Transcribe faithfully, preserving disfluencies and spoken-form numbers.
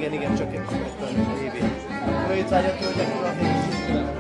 igen, igen, csak egy évi. Jó étvágyat, hölgyek, urak, és